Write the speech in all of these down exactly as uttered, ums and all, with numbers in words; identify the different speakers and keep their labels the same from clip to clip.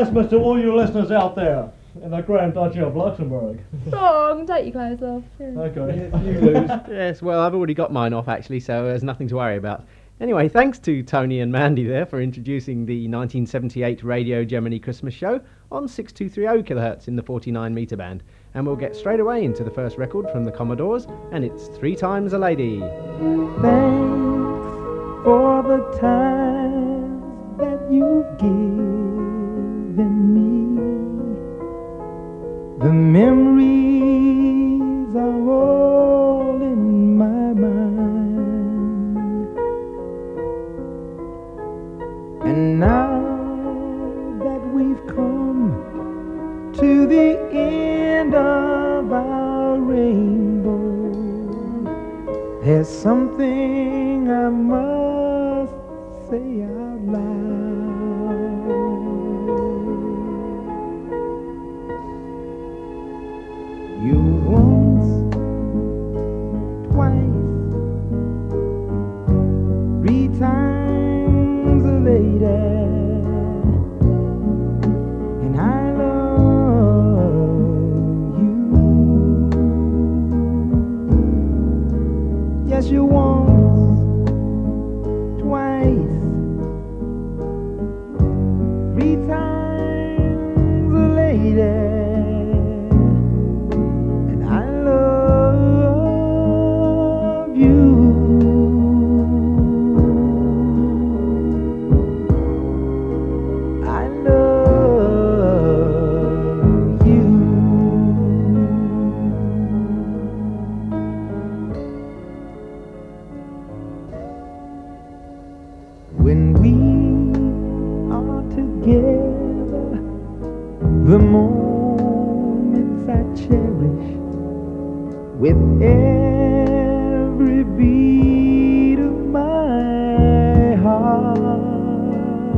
Speaker 1: Christmas to all you listeners out there in the Grand Duchy of Luxembourg.
Speaker 2: Wrong, take your clothes off. Yeah.
Speaker 1: Okay.
Speaker 3: You lose. Yes, well, I've already got mine off, actually, so there's nothing to worry about. Anyway, thanks to Tony and Mandy there for introducing the nineteen seventy-eight Radio Gemini Christmas show on six two three zero kilohertz in the forty-nine metre band. And we'll get straight away into the first record from the Commodores, and it's Three Times a Lady.
Speaker 4: Thanks for the time that you've given me. The memories are all in my mind. And now that we've come to the end of our rainbow, there's something I must say out loud. You once, twice, three times a lady, and I love you. Yes, you once, twice, three times a lady, and I love you. I love you. When we are together, the moments I cherish with every beat of my heart.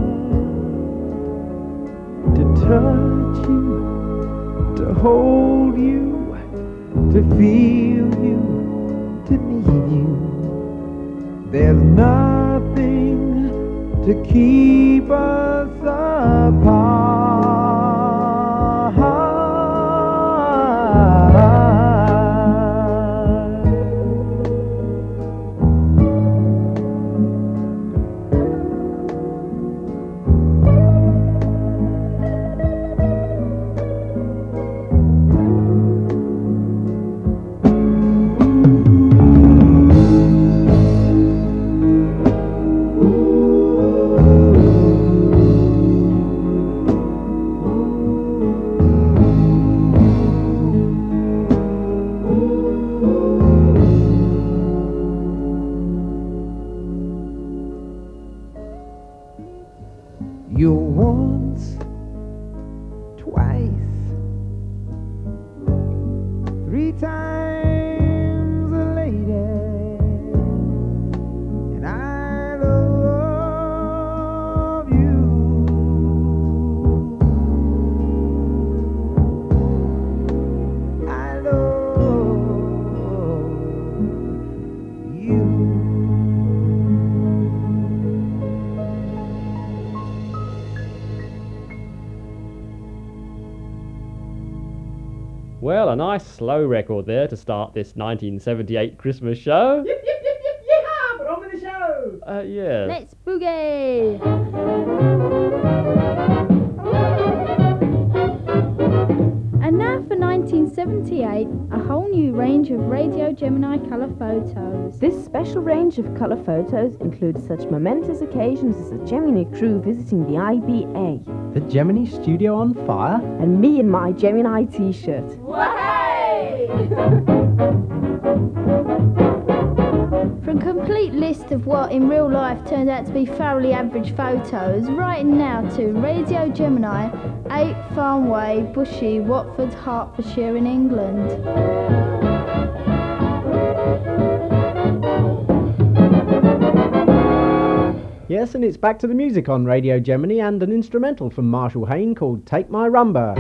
Speaker 4: To touch you, to hold you, to feel you, to need you. There's nothing to keep us You once, twice, three times a lady, and I love you. I love you.
Speaker 5: Well, a nice slow record there to start this nineteen seventy-eight Christmas show.
Speaker 3: Yip, yip, yip, yip, yeehaw, but on with the show!
Speaker 5: Uh, yes.
Speaker 2: Let's boogie! And now for nineteen seventy-eight, a whole new range of Radio Gemini colour photos.
Speaker 6: This special range of colour photos includes such momentous occasions as the Gemini crew visiting the I B A,
Speaker 3: The Gemini studio on fire?
Speaker 6: and me in my Gemini t-shirt.
Speaker 2: For a complete list of what in real life turned out to be thoroughly average photos, write now to Radio Gemini, eight Farm Way, Bushy, Watford, Hertfordshire in England.
Speaker 3: Yes, and it's back to the music on Radio Gemini and an instrumental from Marshall Hayne called Take My Rumba.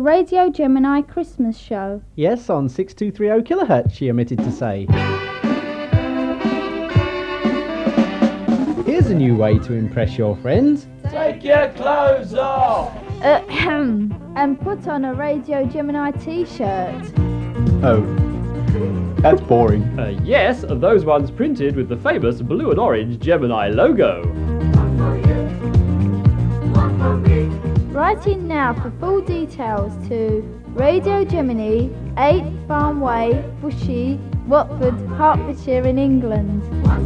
Speaker 2: Radio Gemini Christmas show.
Speaker 3: Yes, on six two three zero kilohertz, she omitted to say. Here's a new way to impress your friends.
Speaker 1: Take your clothes off!
Speaker 2: Ahem. And put on a Radio Gemini t-shirt.
Speaker 3: Oh, that's boring.
Speaker 5: Uh, yes, those ones printed with the famous blue and orange Gemini logo.
Speaker 2: Write in now for full details to Radio Gemini, eight Farm Way, Bushy, Watford, Hertfordshire in England.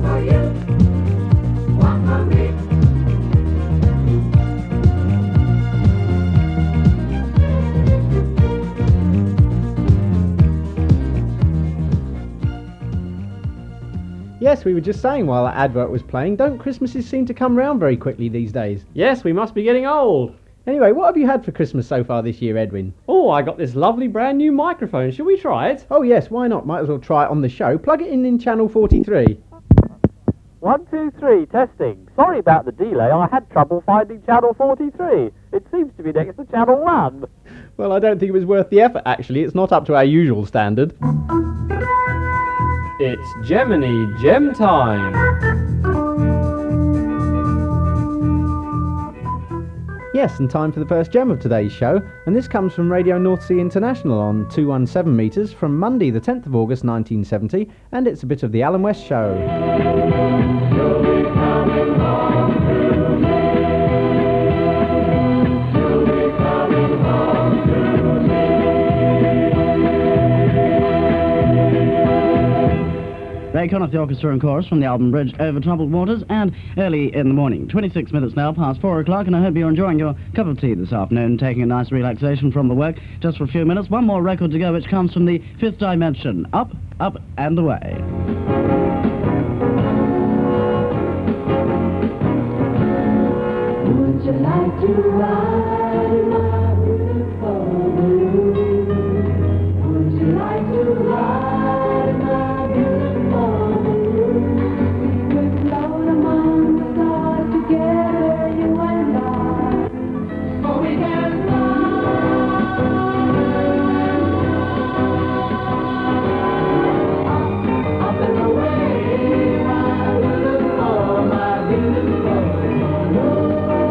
Speaker 3: Yes, we were just saying while that advert was playing, don't Christmases seem to come round very quickly these days?
Speaker 5: Yes, we must be getting old.
Speaker 3: Anyway, what have you had for Christmas so far this year, Edwin?
Speaker 5: Oh, I got this lovely brand new microphone. Shall we try it?
Speaker 3: Oh yes, why not? Might as well try it on the show. Plug it in in channel forty-three.
Speaker 7: One, two, three, testing. Sorry about the delay. I had trouble finding channel forty-three. It seems to be next to channel one.
Speaker 3: Well, I don't think it was worth the effort, actually. It's not up to our usual standard.
Speaker 5: It's Gemini Gem Time.
Speaker 3: Yes, and time for the first gem of today's show, and this comes from Radio North Sea International on two hundred seventeen metres from Monday the tenth of August nineteen seventy, and it's a bit of the Alan West Show.
Speaker 8: Ray Conniff, the orchestra and chorus from the album Bridge Over Troubled Waters, and early in the morning, twenty-six minutes now past four o'clock, and I hope you're enjoying your cup of tea this afternoon, taking a nice relaxation from the work just for a few minutes. One more record to go, which comes from the Fifth Dimension, Up, Up and Away.
Speaker 9: Would you like to ride my beautiful balloon? Would you like to ride my beautiful balloon? We could float among the stars together, you and I. Oh, we can fly up, up and away, my beautiful, my beautiful balloon.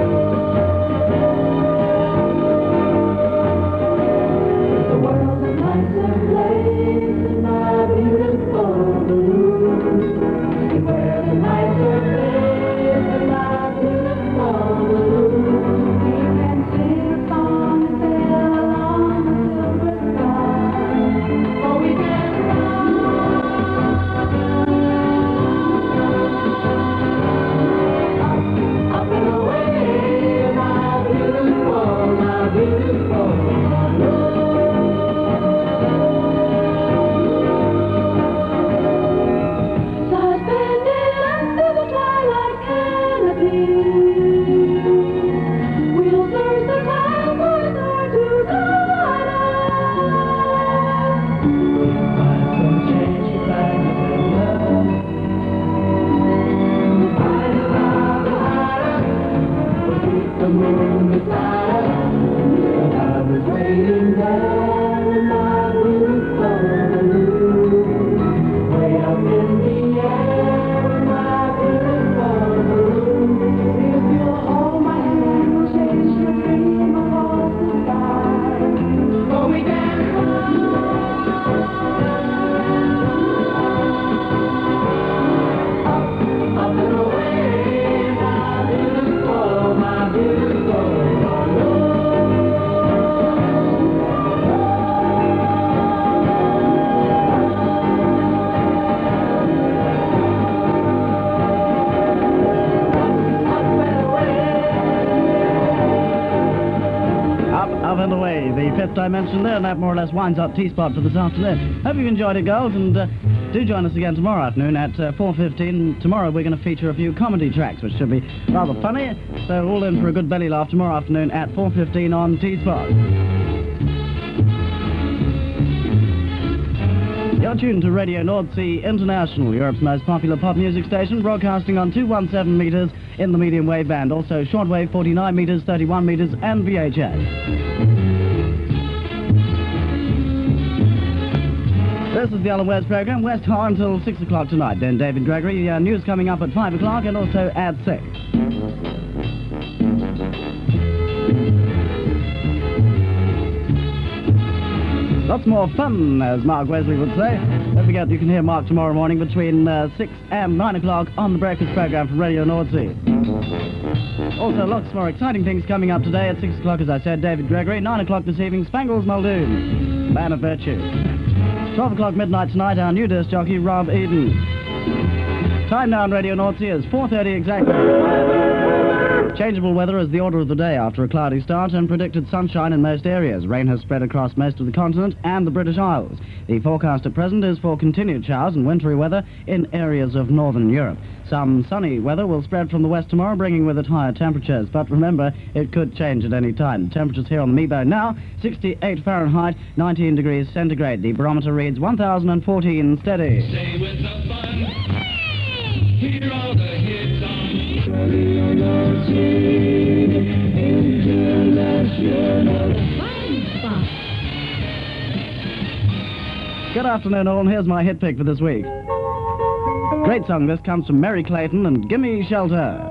Speaker 8: Dimension there, and that more or less winds up T-Spot for this afternoon. Hope you enjoyed it, girls, and uh, do join us again tomorrow afternoon at uh, four fifteen. Tomorrow we're going to feature a few comedy tracks, which should be rather funny, so all in for a good belly laugh tomorrow afternoon at four fifteen on T-Spot. You're tuned to Radio North Sea International, Europe's most popular pop music station, broadcasting on two hundred seventeen metres in the medium wave band, also shortwave forty-nine metres, thirty-one metres, and V H S. This is the Alan West program, West Har until six o'clock tonight. Then David Gregory, uh, news coming up at five o'clock and also at six. Lots more fun, as Mark Wesley would say. Don't forget, you can hear Mark tomorrow morning between uh, six and nine o'clock on the breakfast program from Radio North Sea. Also, lots more exciting things coming up today at six o'clock, as I said, David Gregory. nine o'clock this evening, Spangles Muldoon, Man of Virtue. twelve o'clock midnight tonight, our new disc jockey, Rob Eden. Time now on Radio North Sea is four thirty exactly. Changeable weather is the order of the day after a cloudy start and predicted sunshine in most areas. Rain has spread across most of the continent and the British Isles. The forecast at present is for continued showers and wintry weather in areas of northern Europe. Some sunny weather will spread from the west tomorrow, bringing with it higher temperatures. But remember, it could change at any time. Temperatures here on the Meebone now, sixty-eight Fahrenheit, nineteen degrees centigrade. The barometer reads one thousand fourteen steady.
Speaker 9: Stay with the fun. Hear all the hits on Radio North Sea International Fun Spot.
Speaker 8: Good afternoon, all, and here's my hit pick for this week. Great song. This comes from Mary Clayton and Gimme Shelter.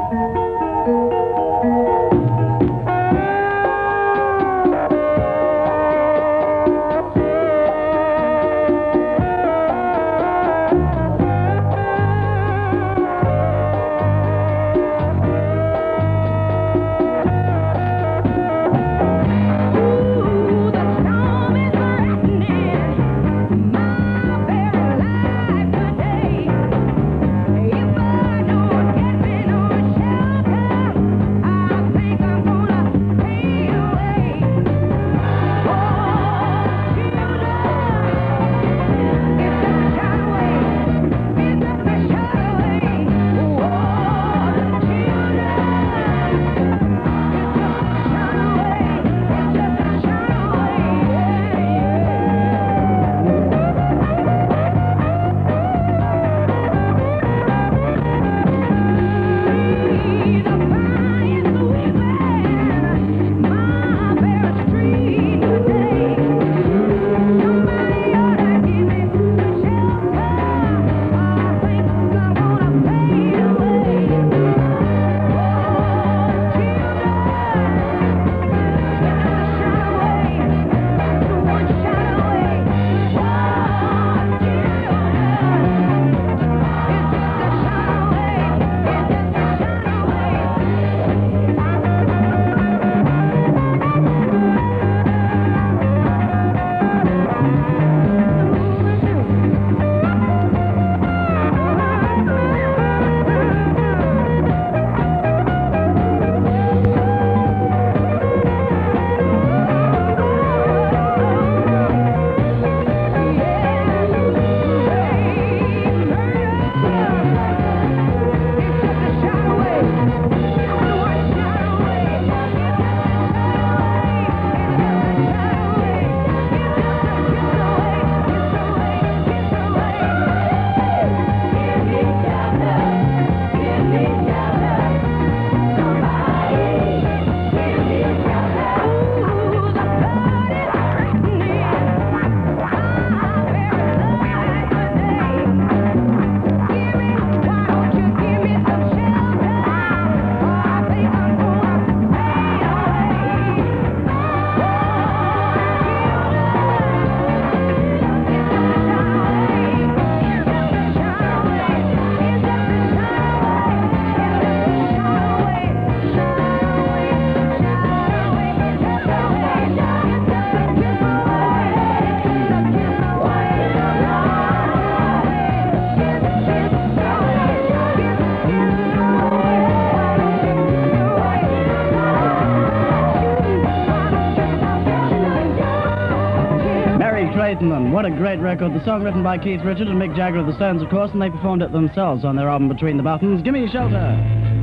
Speaker 8: What a great record. The song written by Keith Richards and Mick Jagger of the Stones, of course, and they performed it themselves on their album Between the Buttons. Gimme Shelter.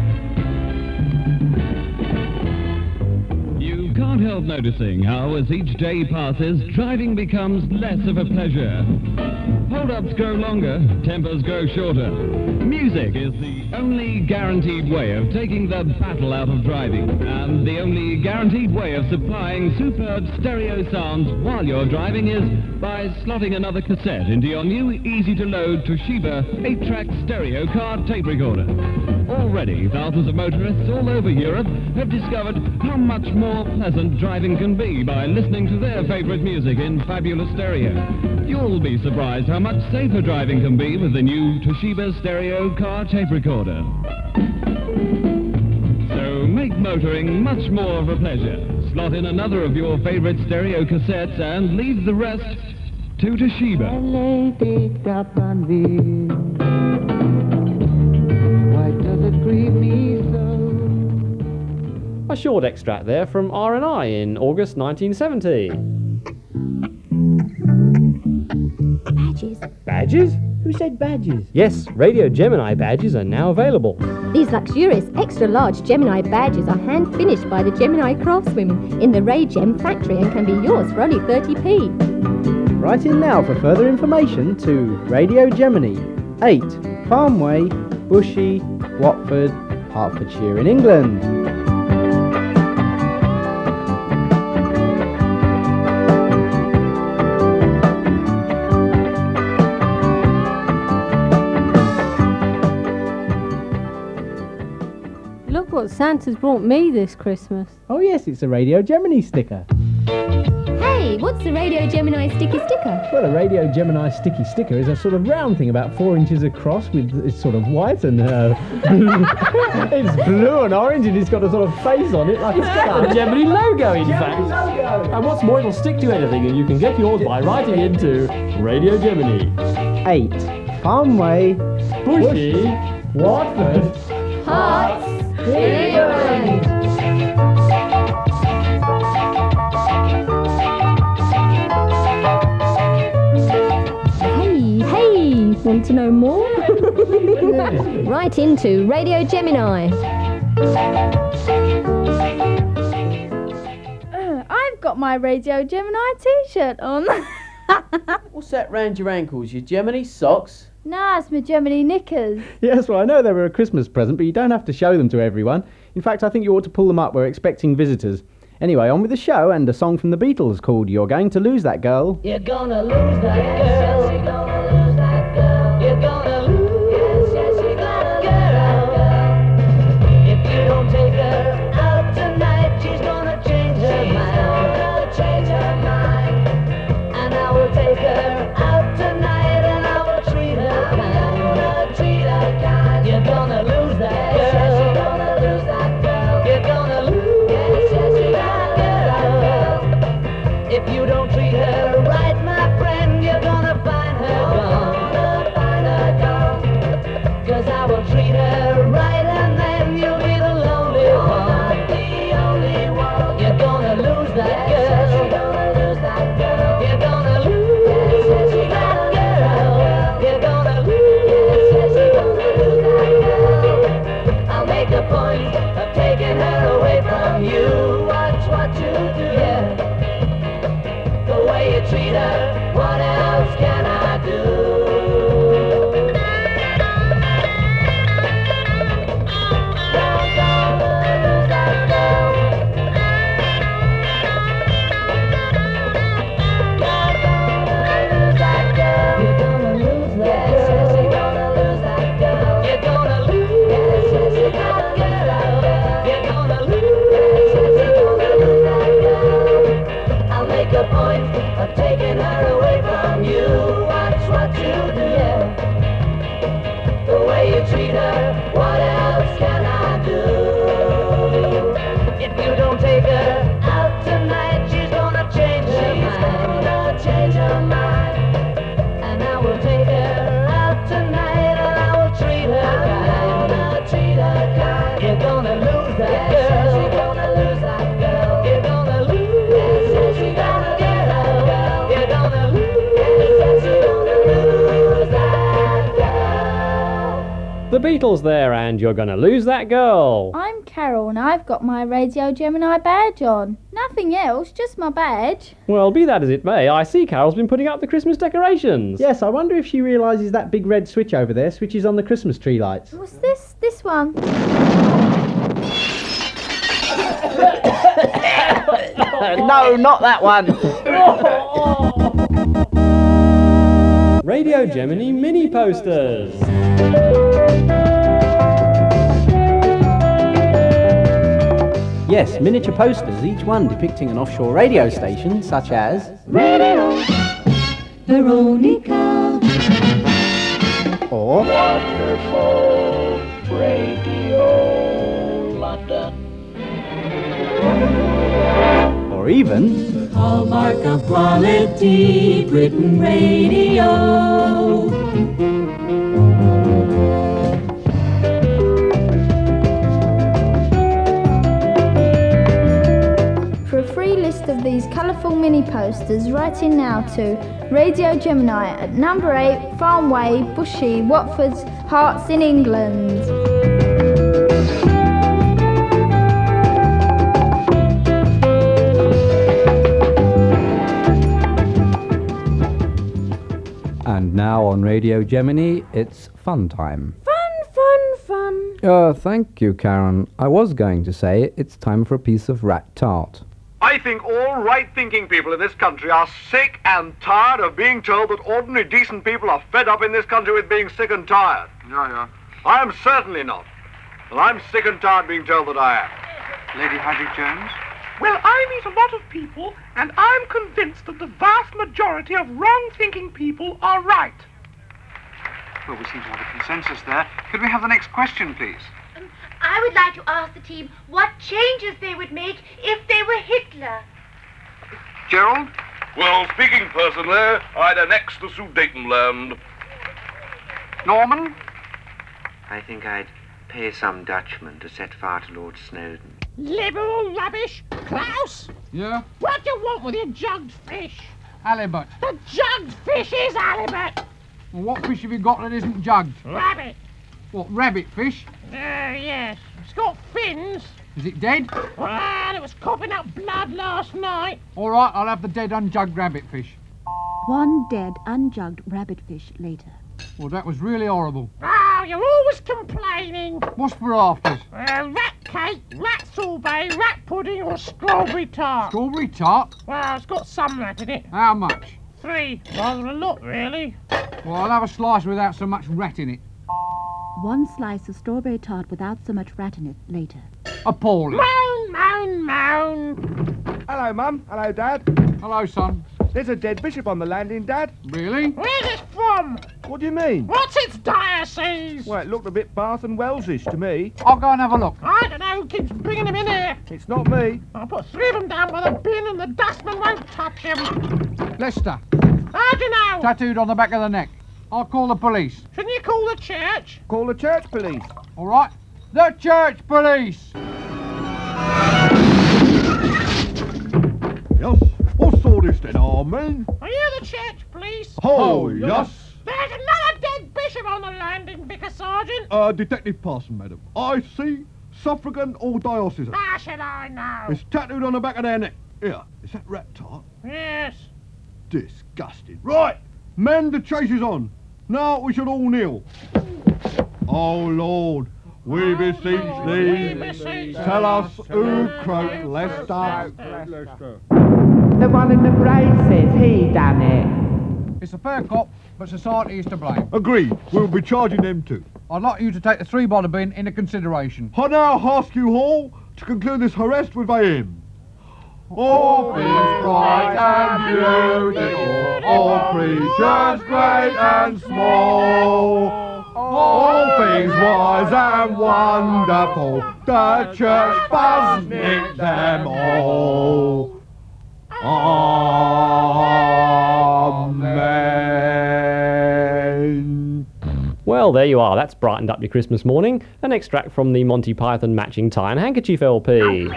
Speaker 10: You can't help noticing how, as each day passes, driving becomes less of a pleasure. Hold jobs grow longer, tempers grow shorter. Music is the only guaranteed way of taking the battle out of driving, and the only guaranteed way of supplying superb stereo sounds while you're driving is by slotting another cassette into your new easy-to-load Toshiba eight-track stereo car tape recorder. Already, thousands of motorists all over Europe have discovered how much more pleasant driving can be by listening to their favourite music in fabulous stereo. You'll be surprised how much safer driving can be with the new Toshiba stereo car tape recorder. So make motoring much more of a pleasure. Slot in another of your favourite stereo cassettes and leave the rest to Toshiba.
Speaker 4: Lady got on me. Why does it grieve me so?
Speaker 5: A short extract there from R and I in August nineteen seventy.
Speaker 11: Badges.
Speaker 5: Badges?
Speaker 11: Who said badges?
Speaker 5: Yes, Radio Gemini badges are now available.
Speaker 11: These luxurious, extra-large Gemini badges are hand-finished by the Gemini craftswomen in the Ray Gem factory and can be yours for only thirty p.
Speaker 3: Write in now for further information to Radio Gemini, eight Farmway, Bushey, Watford, Hertfordshire in England.
Speaker 12: Look what Santa's brought me this Christmas.
Speaker 3: Oh yes, it's a Radio Gemini sticker.
Speaker 11: Hey, what's the Radio Gemini sticky sticker?
Speaker 3: Well, a Radio Gemini sticky sticker is a sort of round thing about four inches across with it's sort of white and uh, it's blue and orange and it's got a sort of face on it like
Speaker 5: It's got the Gemini logo, in
Speaker 3: Gemini
Speaker 5: fact.
Speaker 3: logo.
Speaker 5: And what's more, it'll stick to anything, and you can get yours by writing into Radio Gemini,
Speaker 3: eight Farmway,
Speaker 5: Bushey,
Speaker 3: Watford,
Speaker 11: Hearts, England. Hey, hey, want to know more? Write into Radio Gemini.
Speaker 2: Uh, I've got my Radio Gemini t-shirt on.
Speaker 13: What's that round your ankles? Your Gemini socks?
Speaker 2: Nah, it's my Gemini knickers.
Speaker 3: Yes, well, I know they were a Christmas present, but you don't have to show them to everyone. In fact, I think you ought to pull them up. We're expecting visitors. Anyway, on with the show and a song from the Beatles called You're Going to Lose That Girl.
Speaker 9: You're gonna lose that girl. You're gonna lose that girl. You're gonna lose. Yes, yes, you're gonna girl. If you don't take her out tonight, she's gonna change her mind. She's gonna change her mind. And I will take her out tonight, and I will treat her kind. I'm gonna treat her kind. You're gonna lose that girl. Yes, yes, you're gonna lose that girl. You're gonna lose. Yes, yes, you're gonna girl. If you don't treat her right, my friend, you're gonna find her gone. Gonna find her gone. 'Cause I will treat her right, and then you'll be the lonely one. Not the only one. You're gonna lose that girl. Yes, you're gonna lose that girl. You're gonna lose. Yes, yes, you're that girl. You're gonna lose. Yes, yes, you're gonna lose that girl. I'll make a point of taking her away from you. Watch what you do. Yeah. The way you treat her, what else can I do? You're gonna lose that girl. You're gonna lose that girl. You're gonna lose that girl. Yes, yes, you're gonna lose that girl. You're gonna lose. Yes, yes, you're that girl. You're gonna lose. Yes, yes, you're gonna lose that girl. I'll make a point of taking her away from you. Watch what you do, yeah. The way you treat her, what else can I do? If you don't take her out tonight, she's gonna change her mind. She's gonna change her mind. And I will take her out tonight, and I will treat her kind. I'm gonna treat her kind. You're gonna lose that girl. Yes, you're gonna lose that girl. You're gonna lose. Yes, yes, you're gonna get her. You're gonna lose. Yes, yes, you're gonna lose that girl.
Speaker 5: The Beatles there, and You're Gonna Lose That Girl.
Speaker 2: I'm Carol and I've got my Radio Gemini badge on. No, Nothing else, just my badge.
Speaker 5: Well, be that as it may, I see Carol's been putting up the Christmas decorations.
Speaker 3: Yes, I wonder if she realises that big red switch over there switches on the Christmas tree lights.
Speaker 2: What's this? This one?
Speaker 3: No, not that one.
Speaker 5: Radio Gemini mini posters.
Speaker 3: Yes, miniature posters, each one depicting an offshore radio station such as
Speaker 9: Radio Veronica.
Speaker 3: Or
Speaker 9: Wonderful Radio London.
Speaker 3: Or even
Speaker 9: Hallmark of quality Britain Radio.
Speaker 2: For a free list of these colourful mini posters, write in now to Radio Gemini at number eight Farm Way, Bushy, Watford, Herts in England.
Speaker 14: And now on Radio Gemini, it's fun time.
Speaker 6: Fun, fun, fun.
Speaker 14: Uh, thank you, Karen. I was going to say it's time for a piece of rat tart.
Speaker 15: I think all right-thinking people in this country are sick and tired of being told that ordinary decent people are fed up in this country with being sick and tired.
Speaker 16: Yeah, yeah.
Speaker 15: I am certainly not. And I'm sick and tired being told that I am.
Speaker 16: Lady Hadley Jones?
Speaker 17: Well, I meet a lot of people, and I'm convinced that the vast majority of wrong-thinking people are right.
Speaker 16: Well, we seem to have a consensus there. Could we have the next question, please?
Speaker 18: I would like to ask the team what changes they would make if they were Hitler.
Speaker 16: Gerald?
Speaker 15: Well, speaking personally, I'd annex the Sudetenland.
Speaker 16: Norman?
Speaker 19: I think I'd pay some Dutchman to set fire to Lord Snowden.
Speaker 17: Liberal rubbish. Klaus?
Speaker 20: Yeah?
Speaker 17: What do you want with your jugged fish?
Speaker 20: Halibut.
Speaker 17: The jugged fish is halibut.
Speaker 20: Well, what fish have you got that isn't jugged?
Speaker 17: Rabbit.
Speaker 20: What, rabbit fish?
Speaker 17: Uh, yes. It's got fins.
Speaker 20: Is it dead?
Speaker 17: Well, it was coughing up blood last night.
Speaker 20: All right, I'll have the dead unjugged rabbit fish.
Speaker 21: One dead, unjugged rabbit fish later.
Speaker 20: Well, that was really horrible.
Speaker 17: Oh, you're always complaining.
Speaker 20: What's for afters?
Speaker 17: Uh, rat cake, rat sorbet, rat pudding, or strawberry tart.
Speaker 20: Strawberry tart?
Speaker 17: Well, it's got some rat in it.
Speaker 20: How much?
Speaker 17: Three. Rather a lot, really.
Speaker 20: Well, I'll have a slice without so much rat in it.
Speaker 21: One slice of strawberry tart without so much rat in it later.
Speaker 20: Appalling.
Speaker 17: Moan, moan, moan.
Speaker 22: Hello, Mum. Hello, Dad.
Speaker 20: Hello, son.
Speaker 22: There's a dead bishop on the landing, Dad.
Speaker 20: Really?
Speaker 17: Where's it from?
Speaker 22: What do you mean?
Speaker 17: What's its diocese?
Speaker 22: Well, it looked a bit Bath and Welsh-ish to me.
Speaker 20: I'll go and have a look.
Speaker 17: I don't know who keeps bringing him in here.
Speaker 22: It's not me.
Speaker 17: I'll put three of them down by the bin and the dustman won't touch him.
Speaker 20: Lester.
Speaker 17: How do you know?
Speaker 20: Tattooed on the back of the neck. I'll call the police.
Speaker 17: Shouldn't you call the church?
Speaker 22: Call the church police.
Speaker 20: All right. The church police.
Speaker 22: Yes. What's all this then, Armin?
Speaker 17: Are you the church police?
Speaker 22: Oh, yes.
Speaker 17: There's another dead bishop on the landing, Vicar Sergeant.
Speaker 22: Uh, Detective Parson, madam. I see suffragan or diocesan.
Speaker 17: How should I know?
Speaker 22: It's tattooed on the back of their neck. Here, is that rat tart?
Speaker 17: Yes.
Speaker 22: Disgusting. Right, men, the chase is on. Now we should all kneel. Oh, Lord, we beseech thee,
Speaker 17: we beseech
Speaker 22: tell us who croaked Lester.
Speaker 4: The one in the braid says he done it.
Speaker 20: It's a fair cop, but society is to blame.
Speaker 22: Agreed, we'll be charging them too.
Speaker 20: I'd like you to take the three bottle bin into consideration.
Speaker 22: I now ask you all to conclude this arrest with a hymn. All things bright and beautiful, all creatures great and small, all things wise and wonderful, the church does knit them all. Amen.
Speaker 5: Well, there you are. That's brightened up your Christmas morning. An extract from the Monty Python Matching Tie and Handkerchief L P.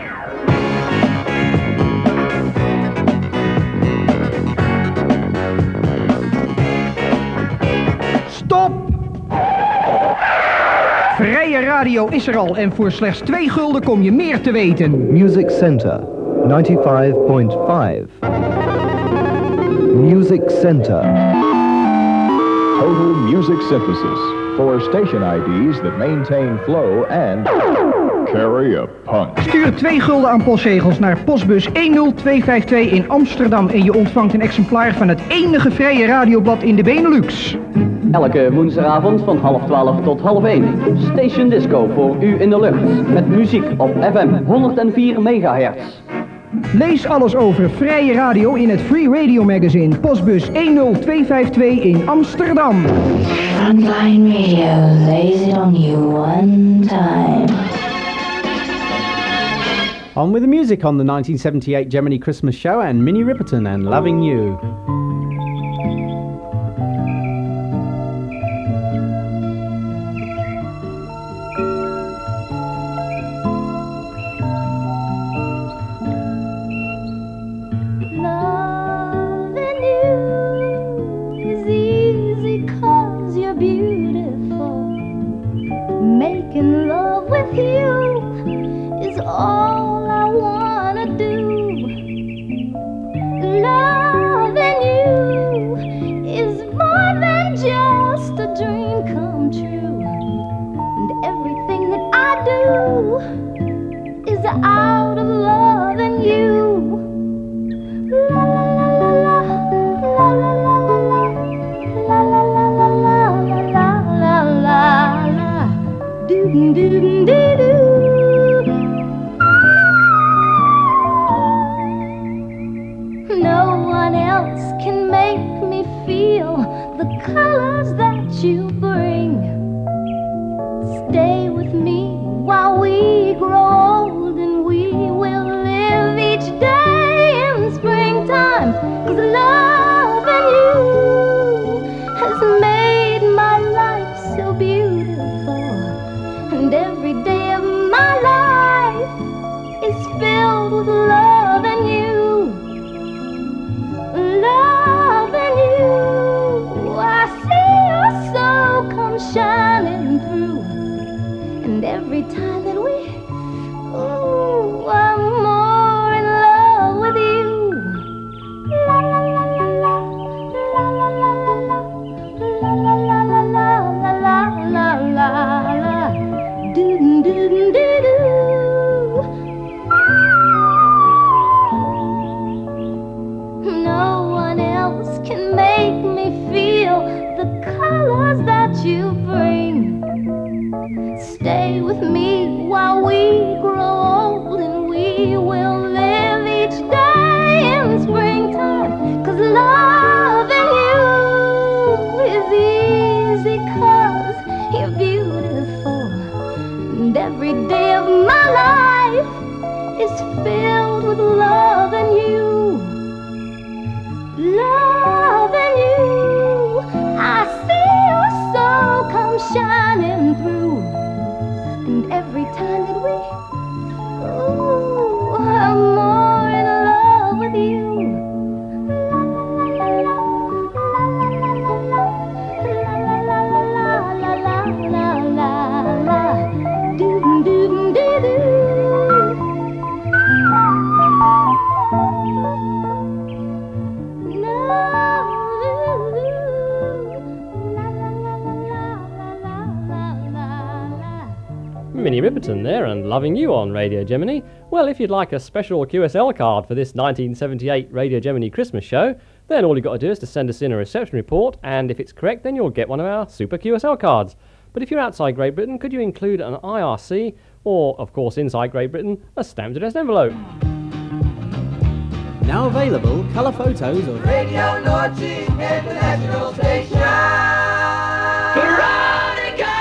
Speaker 23: Stop! Vrije radio is er al en voor slechts twee gulden kom je meer te weten.
Speaker 24: Music Center.
Speaker 1: ninety-five point five. Music Center.
Speaker 7: Total music synthesis for station I Ds that maintain flow and carry a punch.
Speaker 23: Stuur twee gulden aan postzegels naar postbus een nul twee vijf twee in Amsterdam en je ontvangt een exemplaar van het enige vrije radioblad in de Benelux.
Speaker 24: Elke woensdagavond van half twaalf tot half één. Station Disco voor u in de lucht. Met muziek op F M honderdvier megahertz.
Speaker 23: Lees alles over vrije radio in het Free Radio Magazine. Postbus een nul twee vijf twee in Amsterdam.
Speaker 25: Frontline Radio lays it on you one time.
Speaker 3: On with the music on the nineteen seventy-eight Gemini Christmas show and Minnie Riperton and Loving You.
Speaker 2: Making love with you is all I wanna do. Loving you is more than just a dream come true. And everything that I do is out of loving you. La la la la la la la la la la la la la la la la la. Do do do do. No one else can make me feel the colors that you bring. Stay with me while we grow old and we will live each day in springtime. 'Cause loving you has made my life so beautiful. And every day of my life is filled with loving you. Loving you, I see your soul come shining through. And every time that we, ooh, I'm more in love with you. La la la la la, la la la la la, la la la la la, la la la la. Do do do do. No one else can make me feel the colors that you bring. Stay with me while we grow old and we will live each day in springtime. 'Cause loving you is easy 'cause you're beautiful. And every day of my life is filled with loving you. Loving you, I see your soul come shining through. And every time that we, ooh, I'm more in love with you. La la la la la la la la la. Do do do do.
Speaker 5: Minnie Riperton there and Loving You on Radio Gemini. Well, if you'd like a special Q S L card for this nineteen seventy-eight Radio Gemini Christmas show, then all you've got to do is to send us in a reception report, and if it's correct, then you'll get one of our super Q S L cards. But if you're outside Great Britain, could you include an I R C, or, of course, inside Great Britain, a stamped addressed envelope?
Speaker 3: Now available colour photos of
Speaker 9: Radio Norte International Station. Veronica!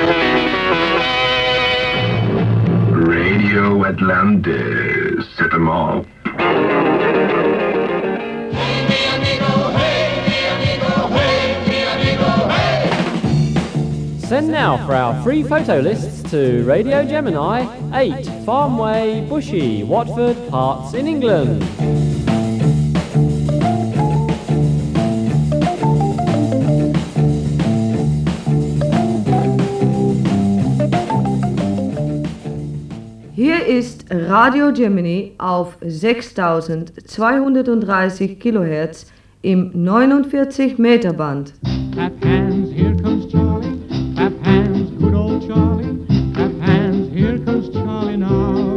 Speaker 26: Radio Atlantis. Set them off.
Speaker 5: Send now for our free photo lists to Radio Gemini, eight Farmway, Bushy, Watford, Herts in England.
Speaker 27: Hier ist
Speaker 6: Radio Gemini auf sechstausendzweihundertdreißig Kilohertz im neunundvierzig Meter Band.
Speaker 9: Clap hands, here comes Charlie. Clap hands, good old Charlie. Clap hands, here comes Charlie now.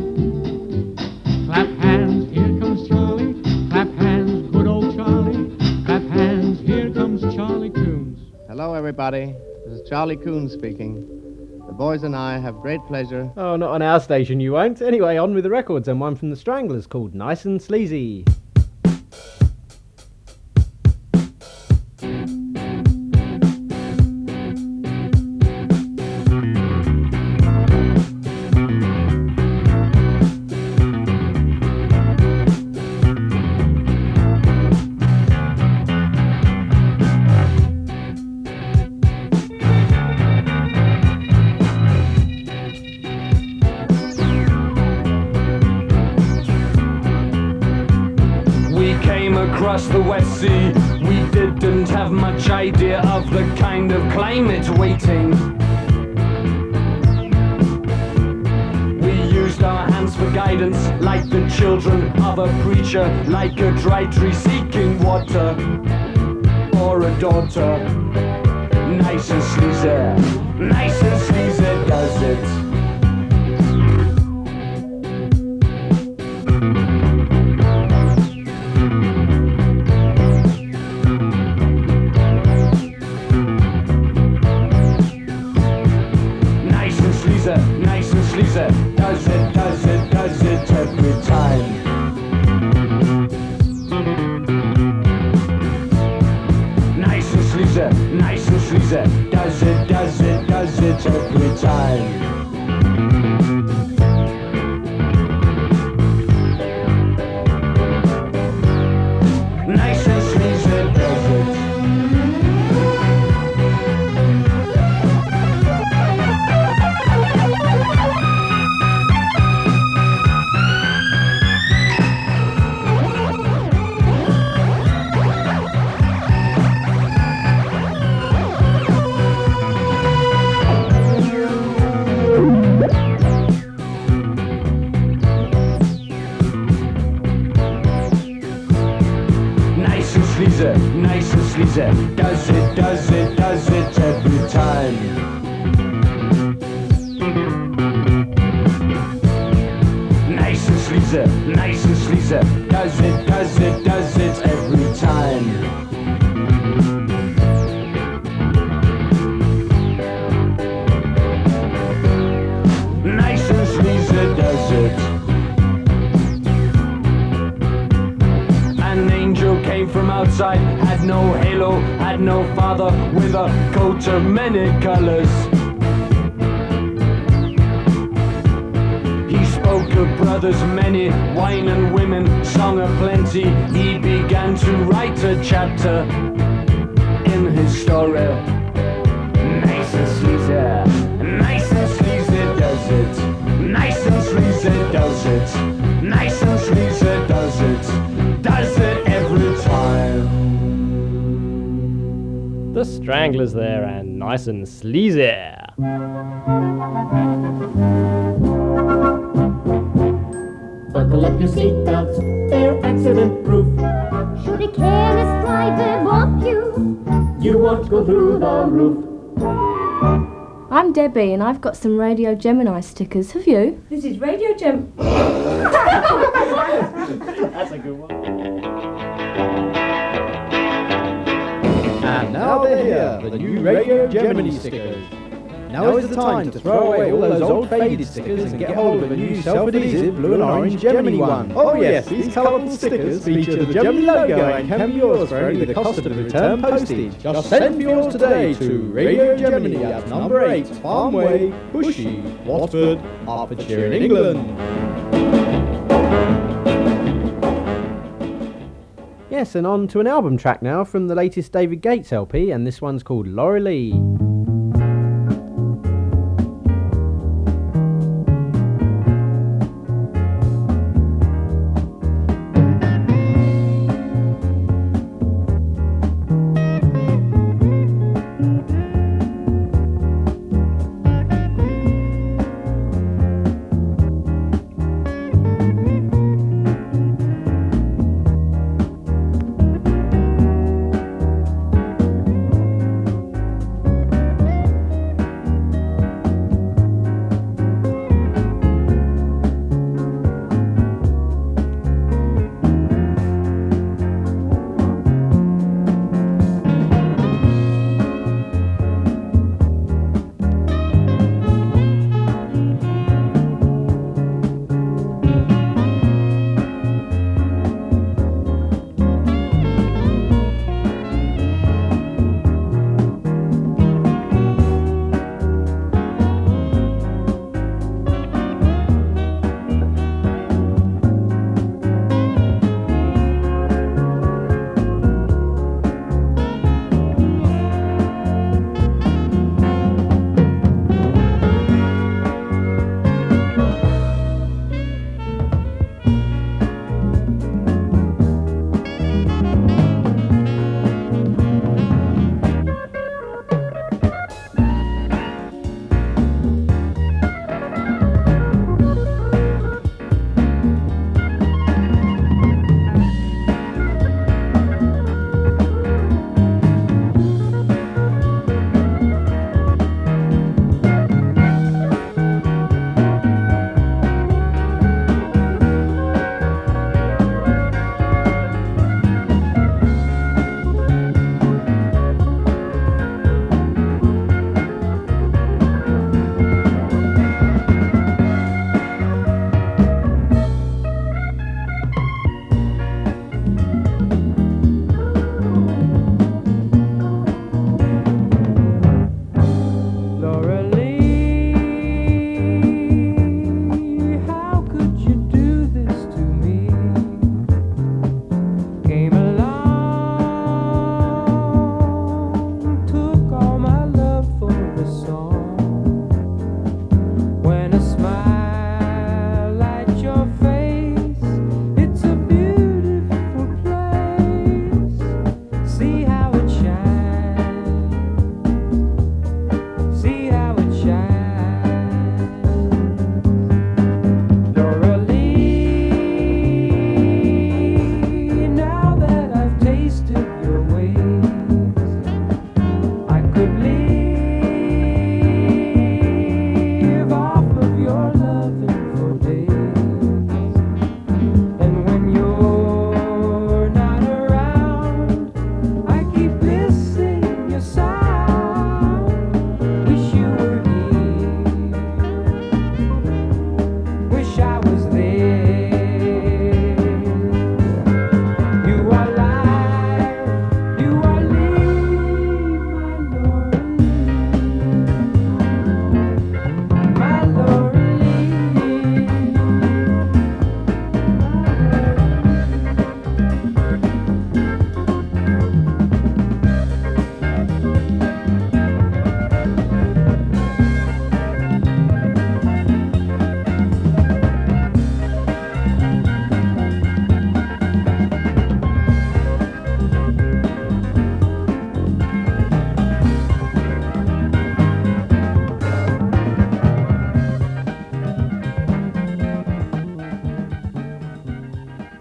Speaker 9: Clap hands, here comes Charlie. Clap hands, good old Charlie. Clap hands, here comes Charlie Coons.
Speaker 8: Hello, everybody. This is Charlie Coons speaking. The boys and I have great pleasure.
Speaker 3: Oh, not on our station, you won't. Anyway, on with the records, and one from the Stranglers called Nice and Sleazy.
Speaker 10: Across the West Sea, we didn't have much idea of the kind of climate waiting. We used our hands for guidance, like the children of a preacher, like a dry tree seeking water, or a daughter. Nice and sleazy, nice and sleazy does it. Does it, does it, does it every time. Nice and sleazy, nice and sleazy. Does it, does it, does it every time. Nice and sleazy does it. Nice and sleazy, does it, does it, does it every time. Nice and sleazy, nice and sleazy, does it, does it, does it every time. Nice and sleazy does it. An angel came from outside, had no halo, had no father, with a coat of many colors. He spoke of brothers many, wine and women, song of plenty. He began to write a chapter in his story. Nice and sleazy, nice and sleazy does it. Nice and sleazy does it. Nice and sleazy does it. Does it every time.
Speaker 5: The Stranglers there, and Nice and Sleazy.
Speaker 9: Buckle up your seatbelts, they're accident proof.
Speaker 11: Should a careless driver bump you,
Speaker 9: you won't go through the roof.
Speaker 12: I'm Debbie and I've got some Radio Gemini stickers. Have you?
Speaker 13: This is Radio Gem...
Speaker 3: That's a good one. And now they're here, the new Radio Gemini stickers. Now is the time to throw away all those old faded stickers and get hold of a new self-adhesive blue and orange Gemini one. Oh yes, these colourful stickers feature the Gemini logo and can be yours for only the cost of the return postage. Just send yours today to Radio Gemini at number eight Farm Way, Bushy, Watford, Hertfordshire in England. Yes, and on to an album track now from the latest David Gates L P, and this one's called Laurie Lee.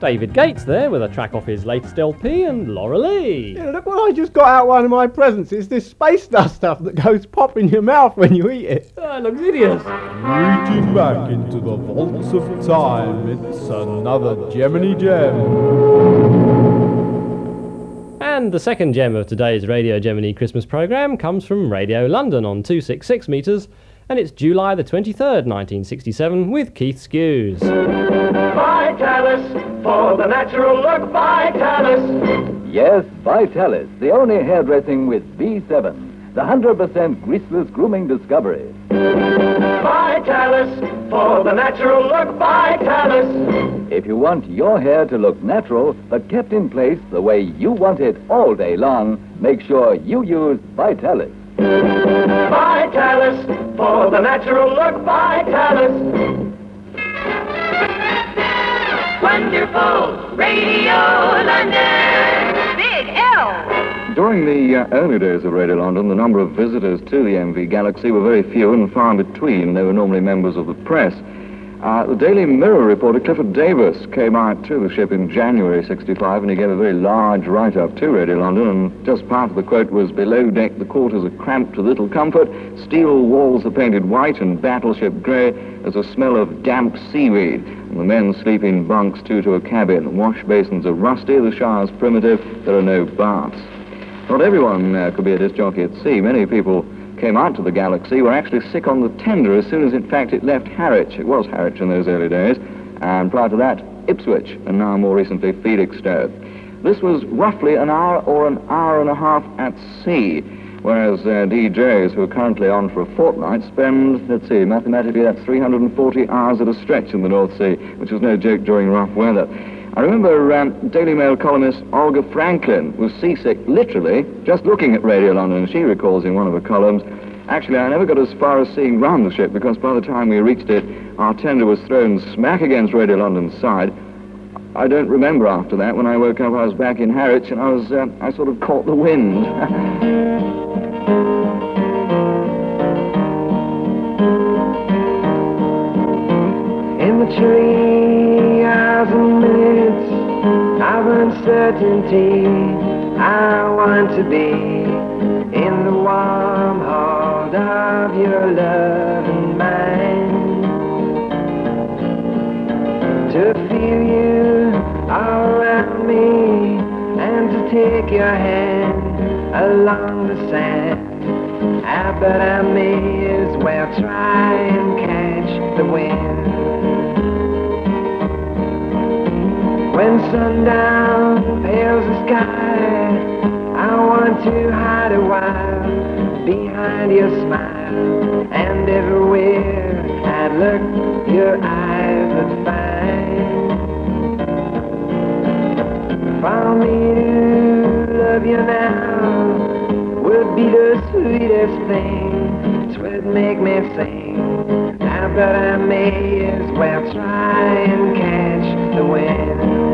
Speaker 5: David Gates there with a track off his latest L P, and Laura Lee.
Speaker 3: Yeah, look what I just got out one of my presents. It's this space dust stuff that goes pop in your mouth when you eat it.
Speaker 5: Oh, it looks hideous.
Speaker 22: Reaching back into the vaults of time, it's another Gemini gem.
Speaker 5: And the second gem of today's Radio Gemini Christmas programme comes from Radio London on two sixty-six metres, and it's July the twenty-third, nineteen sixty-seven, with Keith Skews.
Speaker 13: Vitalis, for the natural look, Vitalis.
Speaker 24: Yes, Vitalis, the only hairdressing with V seven, the one hundred percent greaseless grooming discovery.
Speaker 13: Vitalis, for the natural look, Vitalis.
Speaker 24: If you want your hair to look natural, but kept in place the way you want it all day long, make sure you use Vitalis.
Speaker 13: Vitalis, for the natural look, Vitalis. Wonderful Radio London. Big L.
Speaker 14: During the uh, early days of Radio London, the number of visitors to the M V Galaxy were very few and far between. They were normally members of the press. Uh, the Daily Mirror reporter Clifford Davis came out to the ship in January sixty-five, and he gave a very large write-up to Radio London, and just part of the quote was, "Below deck the quarters are cramped with little comfort, steel walls are painted white and battleship grey, there's a smell of damp seaweed, and the men sleep in bunks two to a cabin, wash basins are rusty, the shower's primitive, there are no baths." Not everyone uh, could be a disc jockey at sea. Many people came out to the Galaxy were actually sick on the tender as soon as, in fact, it left Harwich. It was Harwich in those early days, and prior to that, Ipswich, and now more recently, Felixstowe. This was roughly an hour or an hour and a half at sea, whereas uh, D Js who are currently on for a fortnight spend, let's see, mathematically that's three hundred forty hours at a stretch in the North Sea, which is no joke during rough weather. I remember um, Daily Mail columnist Olga Franklin was seasick, literally, just looking at Radio London. She recalls in one of her columns, "Actually, I never got as far as seeing round the ship, because by the time we reached it, our tender was thrown smack against Radio London's side. I don't remember after that. When I woke up, I was back in Harwich, and I was, uh, I sort of caught the wind."
Speaker 15: In the chilly hours and minutes of uncertainty, I want to be in the warm hold of your love and mine, to feel you all around me and to take your hand along the sand. Ah, but I may as well try and catch the wind. When sundown pales the sky, I want to hide a while behind your smile, and everywhere I look, your eyes would find. For me to love you now would be the sweetest thing, 'twould make me sing. Now, but I may as well try and catch the wind.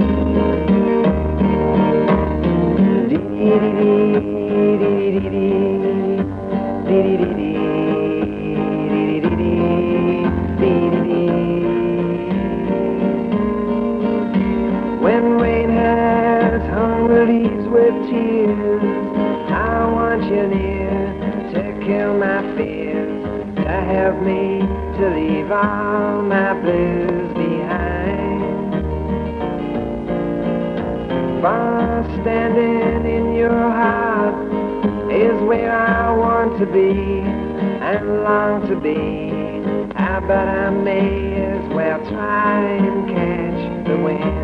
Speaker 15: When rain has hung the leaves with tears, I want you near to kill my fears, to help me to leave all my blues behind. For standing in your heart is where I want to be and long to be. Ah, but I may as well try and catch the wind.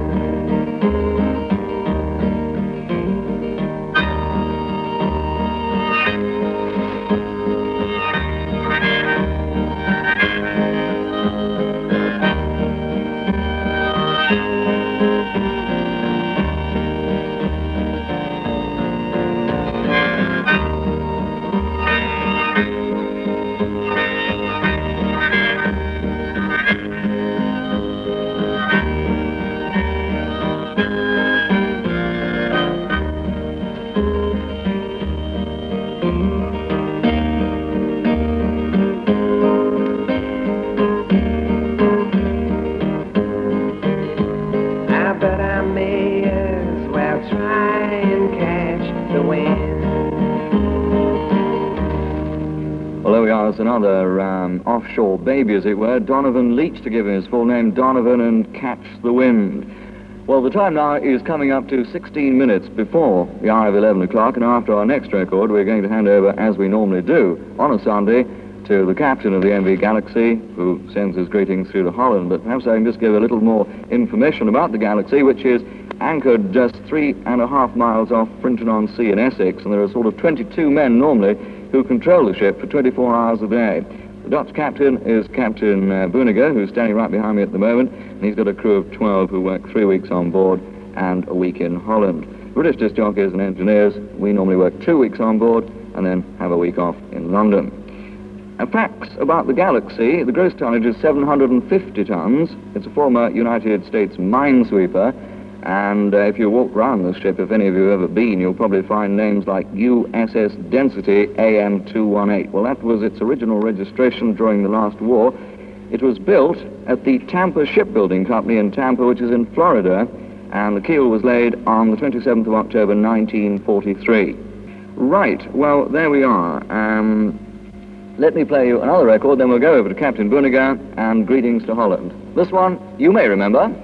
Speaker 14: asked another um, offshore baby, as it were, Donovan Leach, to give him his full name, Donovan and Catch the Wind. Well, the time now is coming up to sixteen minutes before the hour of eleven o'clock, and after our next record, we're going to hand over, as we normally do, on a Sunday, to the captain of the M V Galaxy, who sends his greetings through to Holland. But perhaps I can just give a little more information about the Galaxy, which is anchored just three and a half miles off Frinton-on-Sea in Essex, and there are sort of twenty-two men normally who control the ship for twenty-four hours a day. The Dutch captain is Captain uh, Boeniger, who's standing right behind me at the moment, and he's got a crew of twelve who work three weeks on board and a week in Holland. British disc jockeys and engineers, we normally work two weeks on board and then have a week off in London. Uh, facts about the Galaxy: the gross tonnage is seven hundred fifty tons. It's a former United States minesweeper, and uh, if you walk around the ship, if any of you have ever been, you'll probably find names like U S S Density A M two eighteen. Well, that was its original registration during the last war. It was built at the Tampa Shipbuilding Company in Tampa, which is in Florida, and the keel was laid on the twenty-seventh of October nineteen forty-three. Right, well, there we are. Um, let me play you another record, then we'll go over to Captain Boeniger and greetings to Holland. This one you may remember.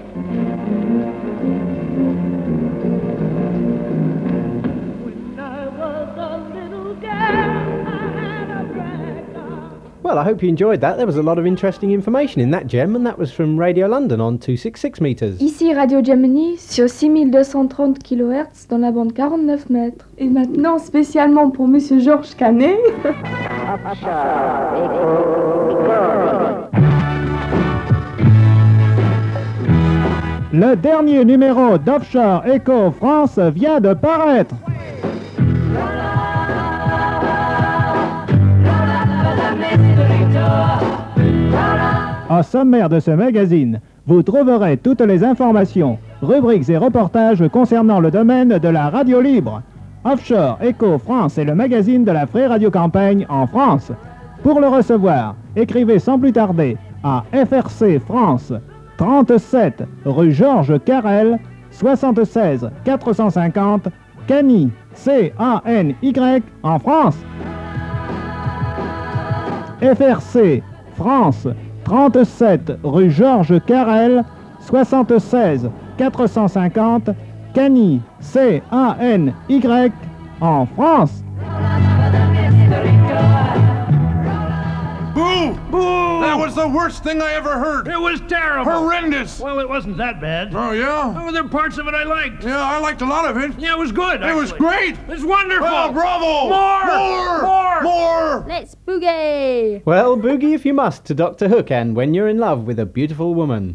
Speaker 3: Well, I hope you enjoyed that. There was a lot of interesting information in that, Gem, and that was from Radio London on two sixty-six meters.
Speaker 12: Ici Radio Gemini sur six mille deux cent trente kilohertz dans la bande quarante-neuf mètres. Et maintenant, spécialement pour Monsieur Georges Canet.
Speaker 4: Le dernier numéro d'Offshore Echo France vient de paraître. Au sommaire de ce magazine, vous trouverez toutes les informations, rubriques et reportages concernant le domaine de la radio libre. Offshore Echo France est le magazine de la Free Radio Campagne en France. Pour le recevoir, écrivez sans plus tarder à F R C France, trente-sept rue Georges Carrel, soixante-seize quatre cent cinquante, Cany, C A N Y, en France. F R C France, trente-sept rue Georges Carrel, soixante-seize quatre cent cinquante, Cany, C A N Y, en France.
Speaker 22: Boo! Boo! That was the worst thing I ever heard.
Speaker 16: It was terrible.
Speaker 22: Horrendous.
Speaker 16: Well, it wasn't that bad.
Speaker 22: Oh, yeah?
Speaker 16: Oh, there were parts of it I liked.
Speaker 22: Yeah, I liked a lot of it.
Speaker 16: Yeah, it was good,
Speaker 22: It
Speaker 16: actually.
Speaker 22: was great.
Speaker 16: It's wonderful.
Speaker 22: Oh, bravo.
Speaker 16: More!
Speaker 22: More!
Speaker 16: More!
Speaker 22: More!
Speaker 2: Let's boogie!
Speaker 3: Well, boogie if you must to Doctor Hook and When You're in Love with a Beautiful Woman.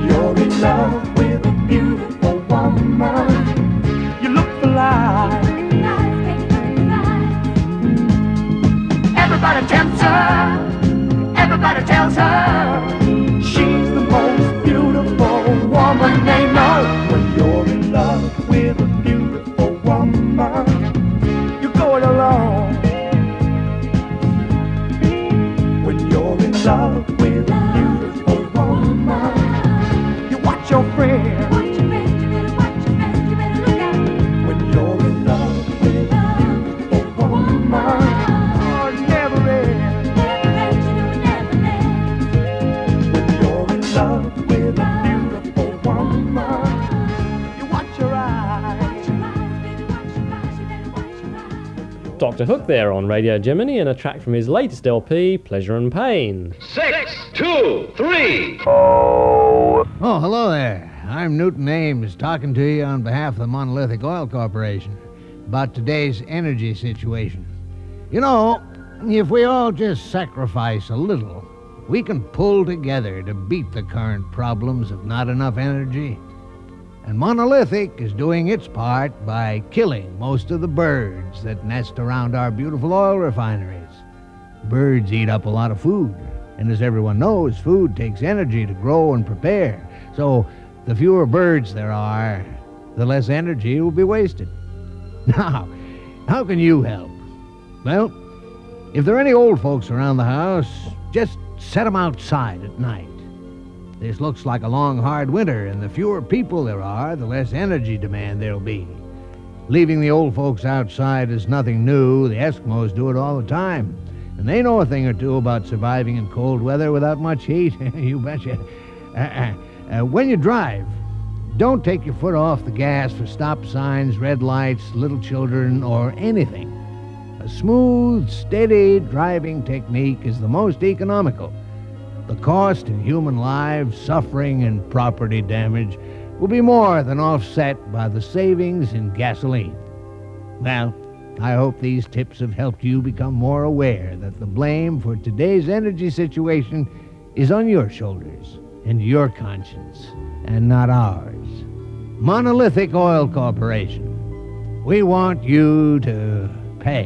Speaker 9: Love with a beautiful woman. You look for life.
Speaker 5: Doctor Hook there on Radio Gemini, and a track from his latest L P, Pleasure and Pain.
Speaker 13: Six, two, three.
Speaker 1: Oh, hello there. I'm Newton Ames, talking to you on behalf of the Monolithic Oil Corporation about today's energy situation. You know, if we all just sacrifice a little, we can pull together to beat the current problems of not enough energy. And Monolithic is doing its part by killing most of the birds that nest around our beautiful oil refineries. Birds eat up a lot of food, and as everyone knows, food takes energy to grow and prepare. So the fewer birds there are, the less energy will be wasted. Now, how can you help? Well, if there are any old folks around the house, just set them outside at night. This looks like a long, hard winter, and the fewer people there are, the less energy demand there'll be. Leaving the old folks outside is nothing new. The Eskimos do it all the time. And they know a thing or two about surviving in cold weather without much heat. You betcha. Uh, uh, when you drive, don't take your foot off the gas for stop signs, red lights, little children, or anything. A smooth, steady driving technique is the most economical. The cost in human lives, suffering, and property damage will be more than offset by the savings in gasoline. Well, I hope these tips have helped you become more aware that the blame for today's energy situation is on your shoulders and your conscience, and not ours. Monolithic Oil Corporation. We want you to pay.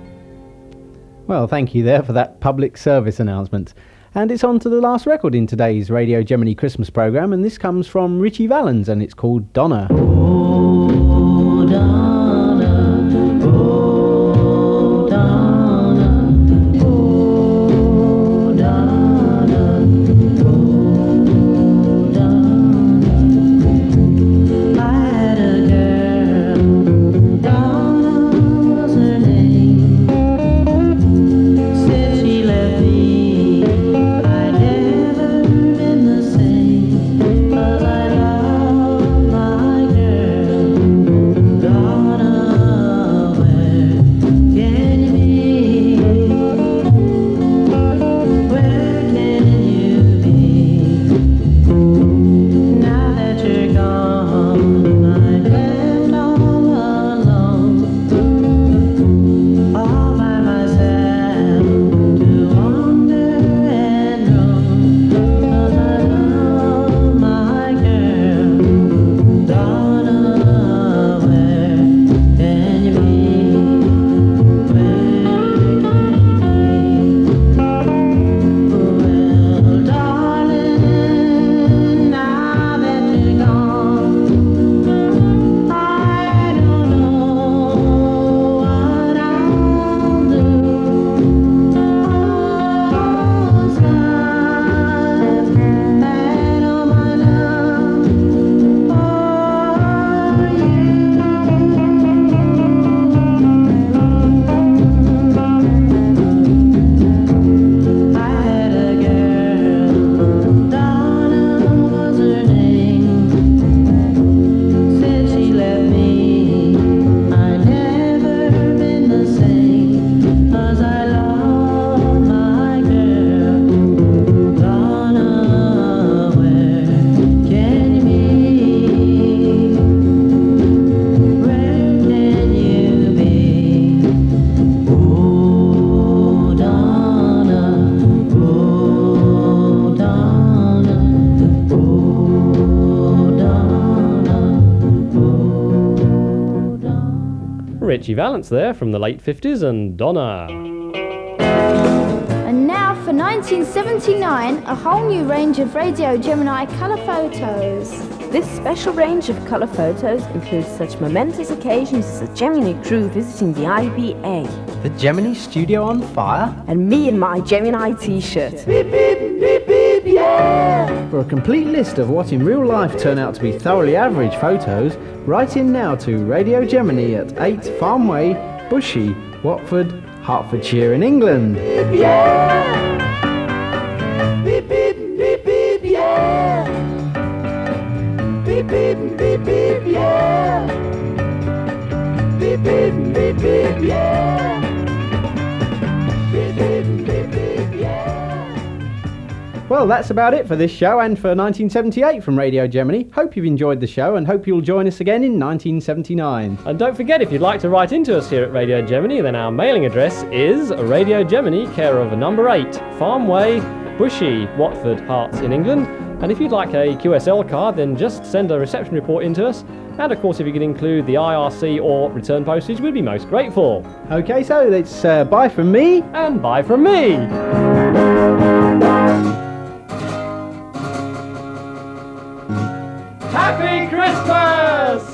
Speaker 3: Well, thank you there for that public service announcement. And it's on to the last record in today's Radio Gemini Christmas programme, and this comes from Richie Valens, and it's called Donna.
Speaker 9: Oh, Donna, oh, Donna, oh, Donna, oh, Donna. I had a girl, Donna was her name, said she left me.
Speaker 5: Richie Valens there from the late fifties and Donna.
Speaker 2: And now for nineteen seventy-nine, a whole new range of Radio Gemini colour photos.
Speaker 17: This special range of colour photos includes such momentous occasions as the Gemini crew visiting the I B A,
Speaker 3: the Gemini studio on fire,
Speaker 17: and me in my Gemini t-shirt.
Speaker 9: Beep, beep, beep, beep, yeah!
Speaker 3: For a complete list of what in real life turn out to be thoroughly average photos, write in now to Radio Gemini at eight Farmway, Bushey, Watford, Hertfordshire in England.
Speaker 9: Beep, yeah! Beep, beep, beep, beep, yeah! Beep, beep, beep, beep, yeah! Beep, beep, beep. beep, beep, yeah. Beep, beep, beep, beep, yeah.
Speaker 3: Well, that's about it for this show and for nineteen seventy-eight from Radio Germany. Hope you've enjoyed the show and hope you'll join us again in nineteen seventy-nine.
Speaker 5: And don't forget, if you'd like to write into us here at Radio Germany, then our mailing address is Radio Germany, care of number eight, Farm Way, Bushy, Watford, Herts in England. And if you'd like a Q S L card, then just send a reception report in to us. And of course, if you could include the I R C or return postage, we'd be most grateful.
Speaker 3: Okay, so it's uh, bye from me.
Speaker 5: And bye from me. Happy Christmas!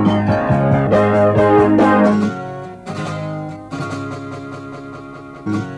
Speaker 9: Mm-hmm.